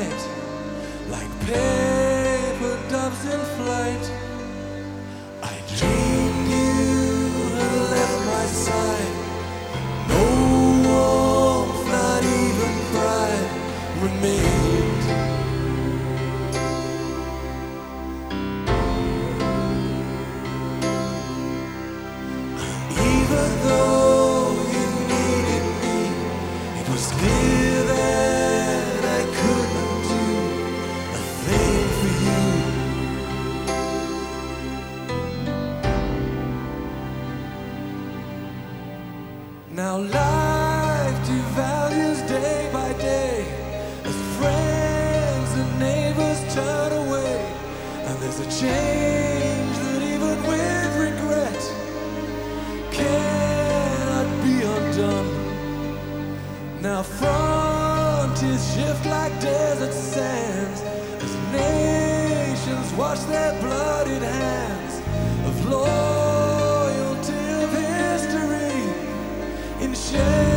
night, like paper doves in flight. I dreamed you had left my side. No warmth, not even pride remained. Even though you needed me, it was clear that I couldn't do a thing for you. Now life devalues day by day as friends and neighbors turn away, and there's a change that even with regret cannot be undone. Now frontiers shift like desert sands as nations wash their bloodied hands of loyalty, of history in shame.